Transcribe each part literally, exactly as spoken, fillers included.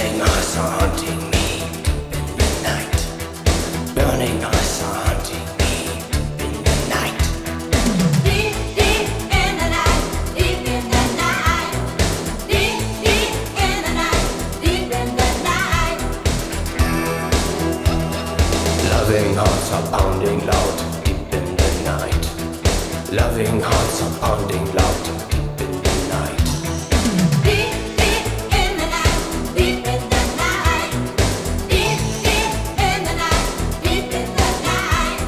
Burning eyes are haunting me in the night. Burning eyes are haunting me in the night. Deep, deep in the night, deep in the night. Deep, deep in the night, deep in the night. Loving hearts are pounding loud deep in the night. Loving hearts are pounding loud deep in the night. Deep, deep in the night, deep in the night. Deep, deep in the night, deep in the night.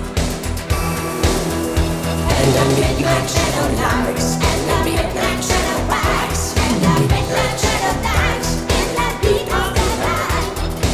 And the midnight shadow lies, And the midnight shadow rise, and the midnight shadow dies in the beat of the night.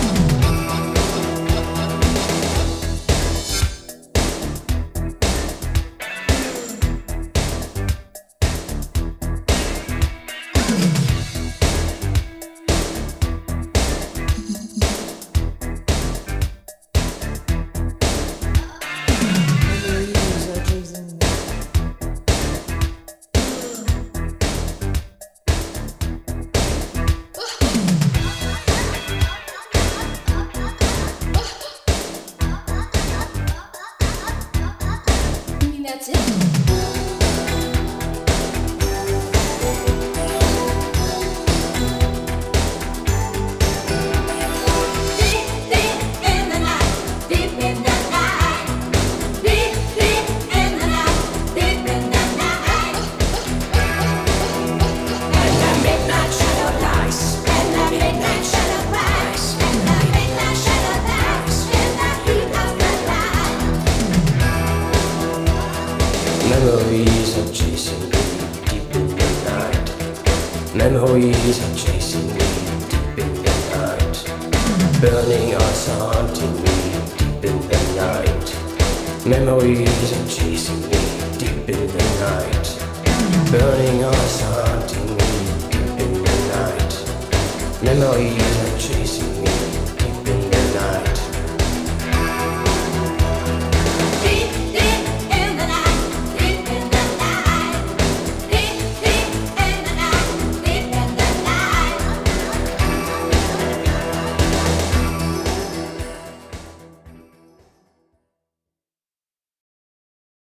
You mean that's it? Deep, deep in the night, deep in the night. Deep, deep in the night, deep in the night. and the midnight shadow lies, And the midnight shadow rise, and the midnight shadow dies in the heat of the night. memories are chasing me deep in the night. Memories are chasing me deep in the night. Burning eyes are haunting me deep in the night. Memories are chasing me deep in the night. Burning eyes are haunting me deep in the night. Memories are chasing me